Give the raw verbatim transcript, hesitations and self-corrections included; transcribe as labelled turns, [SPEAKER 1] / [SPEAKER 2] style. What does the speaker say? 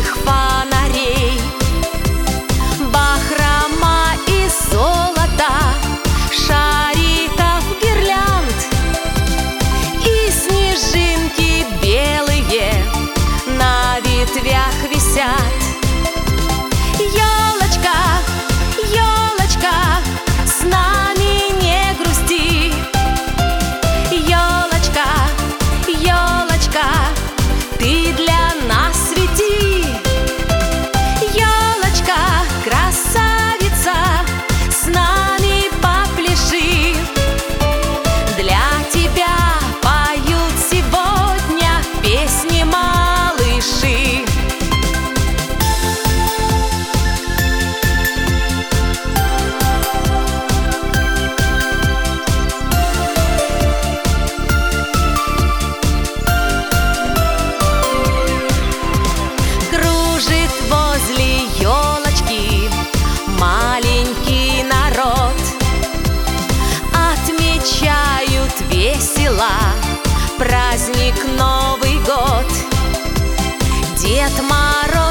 [SPEAKER 1] ярких фонарей, бахрома и золота, шариков, гирлянд и снежинки белые на ветвях висят. Ёлочка, ёлочка, с нами не грусти. Ёлочка, ёлочка, ты для нас свети. Ёлочка, красавица, с нами попляши. Для тебя поют сегодня песни малыши. Возле елочки маленький народ, отмечают весело праздник Новый год. Дед Мороз